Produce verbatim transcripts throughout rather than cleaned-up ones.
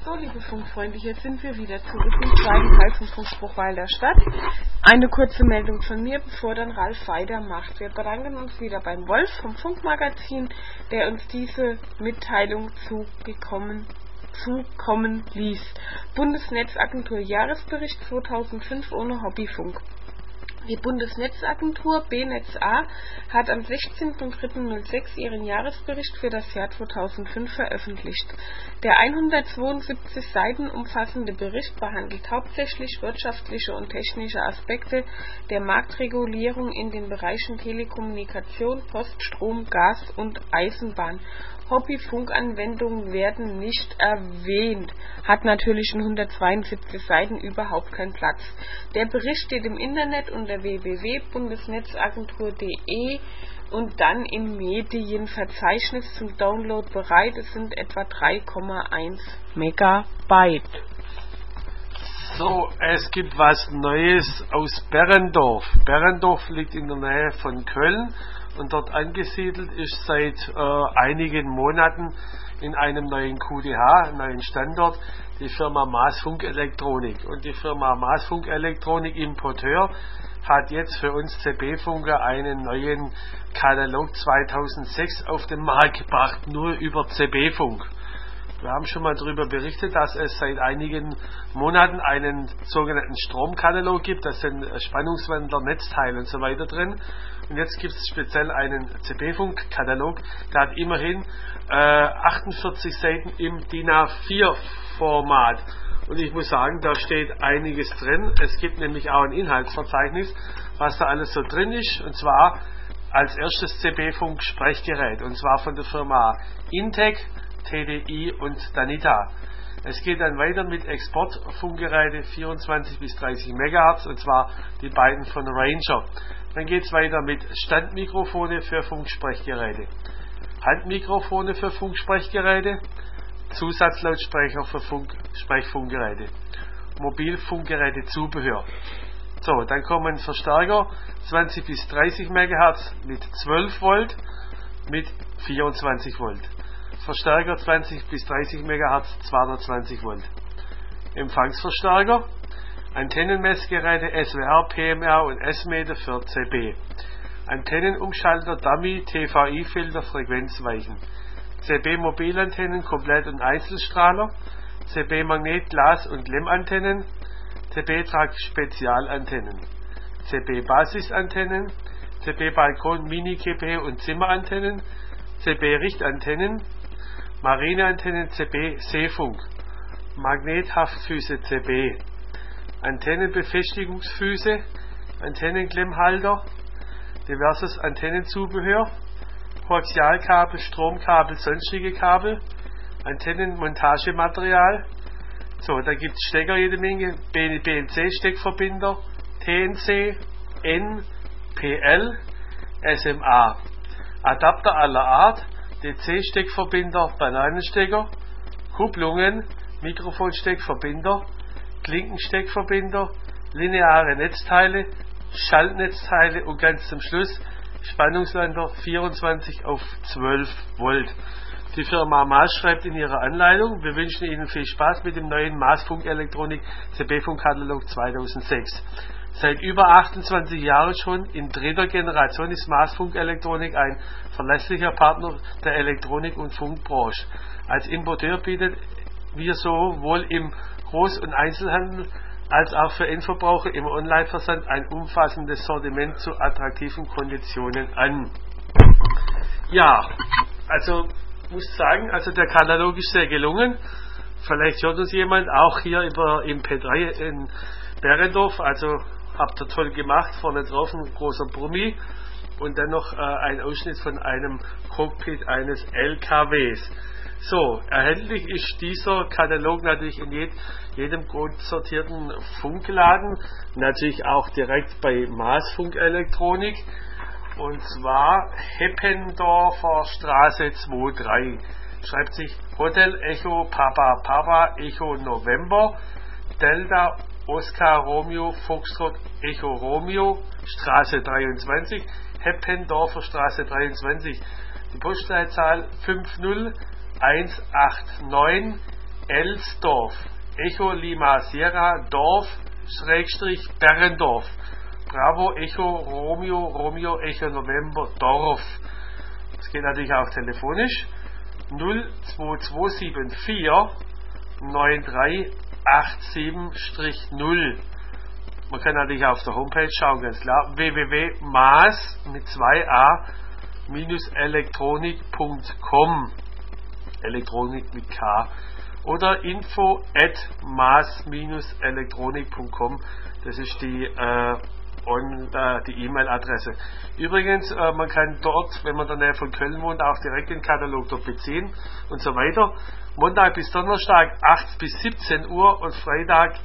So, liebe Funkfreunde, hier sind wir wieder zurück im zweiten Teil vom Funkspruch Wilder Stadt. Eine kurze Meldung von mir, bevor dann Ralf weitermacht. Wir bedanken uns wieder beim Wolf vom Funkmagazin, der uns diese Mitteilung zugekommen, zukommen ließ. Bundesnetzagentur Jahresbericht zweitausendfünf ohne Hobbyfunk. Die Bundesnetzagentur B N E T Z A hat am sechzehnten dritten nullsechs ihren Jahresbericht für das Jahr zweitausendfünf veröffentlicht. Der hundertzweiundsiebzig Seiten umfassende Bericht behandelt hauptsächlich wirtschaftliche und technische Aspekte der Marktregulierung in den Bereichen Telekommunikation, Post, Strom, Gas und Eisenbahn. Hobbyfunkanwendungen werden nicht erwähnt, hat natürlich in hundertzweiundsiebzig Seiten überhaupt keinen Platz. Der Bericht steht im Internet unter w w w punkt bundesnetzagentur punkt de und dann im Medienverzeichnis zum Download bereit. Es sind etwa drei Komma eins Megabyte. So, es gibt was Neues aus Berendorf. Berendorf liegt in der Nähe von Köln und dort angesiedelt ist seit äh, einigen Monaten in einem neuen Q D H, einem neuen Standort, die Firma Maas Funkelektronik. Und die Firma Maas Funkelektronik Importeur hat jetzt für uns C B-Funker einen neuen Katalog zweitausendsechs auf den Markt gebracht, nur über C B-Funk. Wir haben schon mal darüber berichtet, dass es seit einigen Monaten einen sogenannten Stromkatalog gibt. Da sind Spannungswandler, Netzteile und so weiter drin. Und jetzt gibt es speziell einen C B-Funk-Katalog, der hat immerhin äh, achtundvierzig Seiten im D I N A vier Format. Und ich muss sagen, da steht einiges drin. Es gibt nämlich auch ein Inhaltsverzeichnis, was da alles so drin ist. Und zwar als erstes C B-Funk-Sprechgerät. Und zwar von der Firma Intec, T D I und Danita. Es geht dann weiter mit Exportfunkgeräte vierundzwanzig bis dreißig Megahertz, und zwar die beiden von Ranger. Dann geht es weiter mit Standmikrofone für Funksprechgeräte, Handmikrofone für Funksprechgeräte, Zusatzlautsprecher für Funk Sprechfunkgeräte, Mobilfunkgeräte Zubehör. So, dann kommen Verstärker zwanzig bis dreißig Megahertz mit zwölf Volt, mit vierundzwanzig Volt. Verstärker zwanzig bis dreißig Megahertz, zweihundertzwanzig Volt. Empfangsverstärker, Antennenmessgeräte S W R, P M R und S-Meter für C B. Antennenumschalter, Dummy, T V I-Filter, Frequenzweichen. C B-Mobilantennen, Komplett- und Einzelstrahler. C B-Magnet-, Glas- und Lemmantennen. C B-Trag-Spezialantennen. C B-Basisantennen. C B-Balkon-, Mini-K P und Zimmerantennen. C B-Richtantennen. Marineantennen, C B-Seefunk. Magnethaftfüße C B. Antennenbefestigungsfüße, Antennenklemmhalter, diverses Antennenzubehör, Koaxialkabel, Stromkabel, sonstige Kabel, Antennenmontagematerial. So, da gibt es Stecker jede Menge, B N C-Steckverbinder, T N C, N, P L, S M A, Adapter aller Art, D C-Steckverbinder, Bananenstecker, Kupplungen, Mikrofonsteckverbinder, Klinkensteckverbinder, lineare Netzteile, Schaltnetzteile und ganz zum Schluss Spannungswandler vierundzwanzig auf zwölf Volt. Die Firma Maas schreibt in ihrer Anleitung: Wir wünschen Ihnen viel Spaß mit dem neuen Maas Funkelektronik C B-Funk-Katalog zweitausendsechs. Seit über achtundzwanzig Jahren schon in dritter Generation ist Maas Funkelektronik ein verlässlicher Partner der Elektronik- und Funkbranche. Als Importeur bietet wir sowohl im Groß- und Einzelhandel als auch für Endverbraucher im Online-Versand ein umfassendes Sortiment zu attraktiven Konditionen an. Ja, also muss sagen, also der Katalog ist sehr gelungen. Vielleicht hört uns jemand auch hier über im P drei in Berendorf, also habt ihr toll gemacht, vorne drauf ein großer Brummi und dann noch äh, ein Ausschnitt von einem Cockpit eines L K Ws. So, erhältlich ist dieser Katalog natürlich in jed jedem gut sortierten Funkladen, natürlich auch direkt bei Maas Funkelektronik, und zwar Heppendorfer Straße drei zwei. Schreibt sich Hotel Echo Papa Papa Echo November Delta Oscar Romeo Foxtrot Echo Romeo Straße dreiundzwanzig, Heppendorfer Straße dreiundzwanzig. Die Postleitzahl fünf null eins acht neun Elsdorf, Echo Lima Sierra Dorf, Schrägstrich Berendorf, Bravo Echo Romeo, Romeo Echo November Dorf. Das geht natürlich auch telefonisch. null zwei zwei sieben vier neun drei acht sieben null. Man kann natürlich auf der Homepage schauen, ganz klar. w w w punkt maas mit zwei a minus elektronik punkt com. Elektronik mit K. Oder info at maas minus elektronik punkt com. Das ist die äh, und äh, die E-Mail-Adresse. Übrigens, äh, man kann dort, wenn man in der Nähe von Köln wohnt, auch direkt den Katalog dort beziehen und so weiter. Montag bis Donnerstag acht bis siebzehn Uhr und Freitag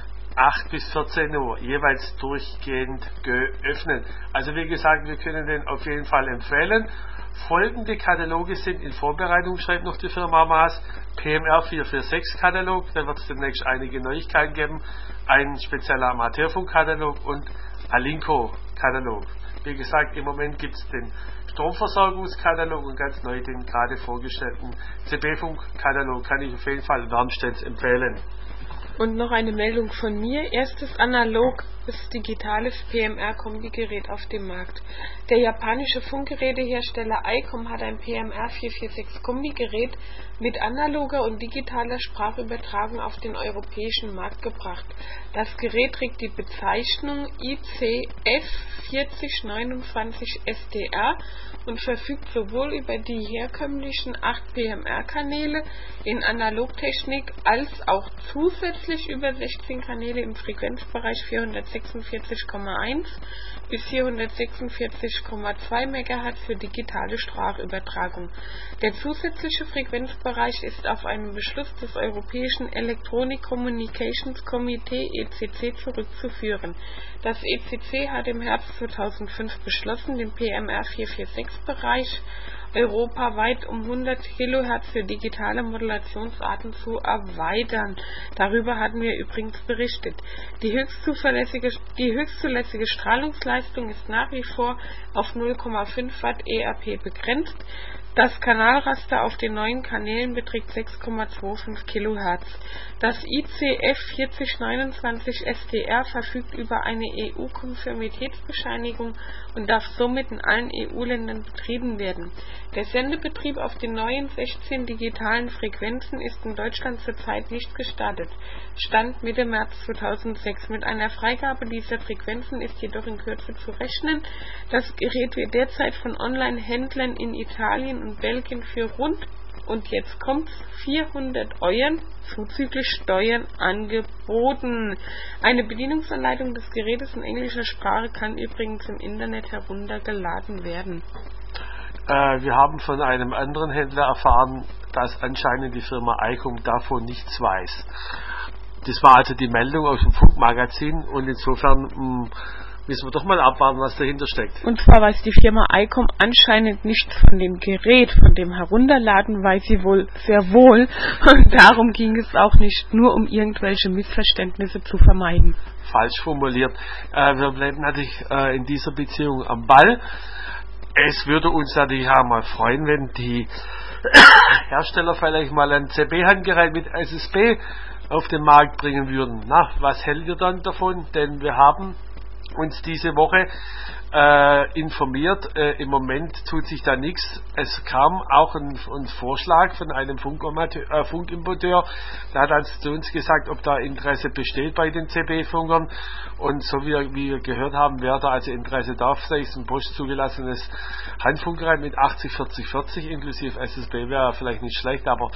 acht bis vierzehn Uhr, jeweils durchgehend geöffnet. Also wie gesagt, wir können den auf jeden Fall empfehlen. Folgende Kataloge sind in Vorbereitung, schreibt noch die Firma Maas. P M R vier vier sechs Katalog, da wird es demnächst einige Neuigkeiten geben. Ein spezieller Amateurfunk-Katalog und Alinco-Katalog. Wie gesagt, im Moment gibt es den Stromversorgungskatalog und ganz neu den gerade vorgestellten C B-Funk-Katalog. Kann ich auf jeden Fall wärmstens empfehlen. Und noch eine Meldung von mir. Erstes analoges digitales P M R-Kombigerät auf dem Markt. Der japanische Funkgerätehersteller iCom hat ein P M R vier vier sechs Kombigerät mit analoger und digitaler Sprachübertragung auf den europäischen Markt gebracht. Das Gerät trägt die Bezeichnung I C F vier null neun zwei S D R und verfügt sowohl über die herkömmlichen acht P M R-Kanäle in Analogtechnik als auch zusätzlich über sechzehn Kanäle im Frequenzbereich vierhundertsechsundvierzig Komma eins bis vierhundertsechsundvierzig Komma zwei Megahertz für digitale Sprachübertragung. Der zusätzliche Frequenzbereich ist auf einen Beschluss des Europäischen Electronic Communications Committee E C C zurückzuführen. Das E C C hat im Herbst zweitausendfünf beschlossen, den P M R vier vier sechs Bereich europaweit um hundert Kilohertz für digitale Modulationsarten zu erweitern. Darüber hatten wir übrigens berichtet. Die höchstzuverlässige, die höchstzulässige Strahlungsleistung ist nach wie vor auf null Komma fünf Watt E R P begrenzt. Das Kanalraster auf den neuen Kanälen beträgt sechs Komma fünfundzwanzig Kilohertz. Das I C F vier null neun zwei S D R verfügt über eine E U-Konformitätsbescheinigung und darf somit in allen E U-Ländern betrieben werden. Der Sendebetrieb auf den neuen sechzehn digitalen Frequenzen ist in Deutschland zurzeit nicht gestartet. Stand Mitte März zweitausendsechs. Mit einer Freigabe dieser Frequenzen ist jedoch in Kürze zu rechnen. Das Gerät wird derzeit von Online-Händlern in Italien und Belgien für rund, und jetzt kommt's, vierhundert Euro zuzüglich Steuern angeboten. Eine Bedienungsanleitung des Gerätes in englischer Sprache kann übrigens im Internet heruntergeladen werden. Äh, wir haben von einem anderen Händler erfahren, dass anscheinend die Firma iCom davon nichts weiß. Das war also die Meldung aus dem Funkmagazin und insofern mh, müssen wir doch mal abwarten, was dahinter steckt. Und zwar weiß die Firma iCom anscheinend nichts von dem Gerät, von dem Herunterladen weiß sie wohl sehr wohl. Und darum ging es auch nicht, nur um irgendwelche Missverständnisse zu vermeiden. Falsch formuliert. Äh, wir bleiben natürlich äh, in dieser Beziehung am Ball. Es würde uns natürlich auch mal freuen, wenn die Hersteller vielleicht mal ein C B-Handgerät mit S S B auf den Markt bringen würden. Na, was hält ihr dann davon? Denn wir haben uns diese Woche äh, informiert. Äh, Im Moment tut sich da nichts. Es kam auch ein, ein Vorschlag von einem Funkamateur, äh, Funkimporteur. Der hat also zu uns gesagt, ob da Interesse besteht bei den C B-Funkern. Und so wie, wie wir gehört haben, wäre da also Interesse da, sei es ein Bosch zugelassenes Handfunkgerät mit achtzig vierzig vierzig inklusive S S B wäre vielleicht nicht schlecht, aber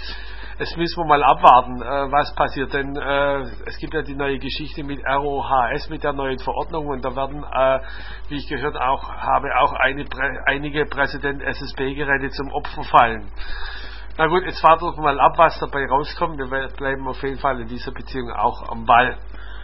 es müssen wir mal abwarten, äh, was passiert, denn äh, es gibt ja die neue Geschichte mit R O H S, mit der neuen Verordnung, und da werden, äh, wie ich gehört auch habe, auch eine, einige Präsident S S B-Geräte zum Opfer fallen. Na gut, jetzt warten wir mal ab, was dabei rauskommt. Wir bleiben auf jeden Fall in dieser Beziehung auch am Ball.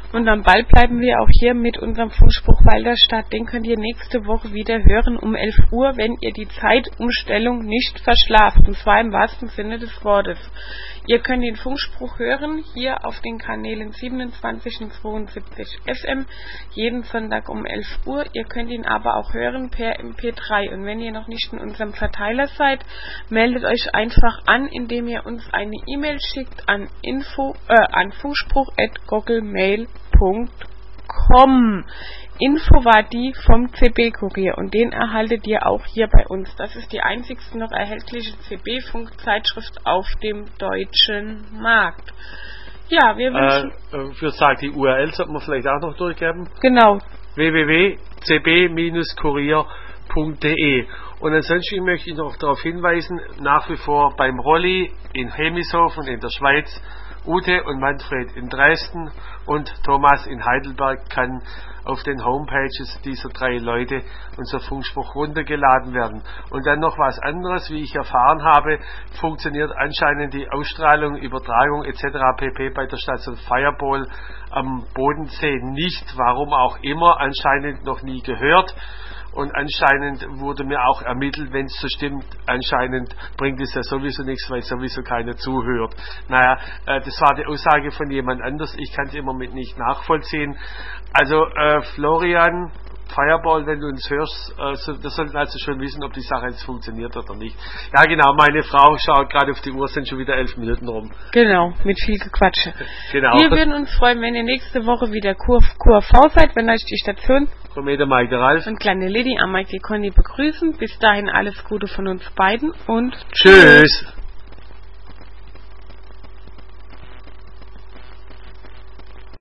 Und am Ball bleiben wir auch hier mit unserem Funkspruch Walderstadt. Den könnt ihr nächste Woche wieder hören um elf Uhr, wenn ihr die Zeitumstellung nicht verschlaft. Und zwar im wahrsten Sinne des Wortes. Ihr könnt den Funkspruch hören, hier auf den Kanälen siebenundzwanzig und zweiundsiebzig F M, jeden Sonntag um elf Uhr. Ihr könnt ihn aber auch hören per M P drei. Und wenn ihr noch nicht in unserem Verteiler seid, meldet euch einfach an, indem ihr uns eine E-Mail schickt an info, äh, an funkspruch at gogglemail punkt com. Info war die vom C B-Kurier und den erhaltet ihr auch hier bei uns. Das ist die einzigste noch erhältliche C B-Funkzeitschrift auf dem deutschen Markt. Ja, wir wünschen... Äh, für sagt die U R L sollte man vielleicht auch noch durchgeben. Genau. w w w punkt c b Bindestrich kurier punkt d e. Und ansonsten möchte ich noch darauf hinweisen, nach wie vor beim Rolli in Hemishofen in der Schweiz, Ute und Manfred in Dresden und Thomas in Heidelberg kann auf den Homepages dieser drei Leute unser Funkspruch runtergeladen werden. Und dann noch was anderes, wie ich erfahren habe, funktioniert anscheinend die Ausstrahlung, Übertragung et cetera pp. Bei der Station Fireball am Bodensee nicht, warum auch immer, anscheinend noch nie gehört. Und anscheinend wurde mir auch ermittelt, wenn es so stimmt, anscheinend bringt es ja sowieso nichts, weil sowieso keiner zuhört. Naja, äh, das war die Aussage von jemand anders, ich kann es im Moment nicht nachvollziehen. Also äh, Florian, Fireball, wenn du uns hörst, äh, so, wir sollten also schon wissen, ob die Sache jetzt funktioniert oder nicht. Ja genau, meine Frau schaut gerade auf die Uhr, sind schon wieder elf Minuten rum. Genau, mit viel Gequatsche. Genau. Wir würden uns freuen, wenn ihr nächste Woche wieder Q R V seid, wenn euch die Station Kometer Mike der Ralf und kleine Lady am Mike die Conny begrüßen. Bis dahin alles Gute von uns beiden und tschüss.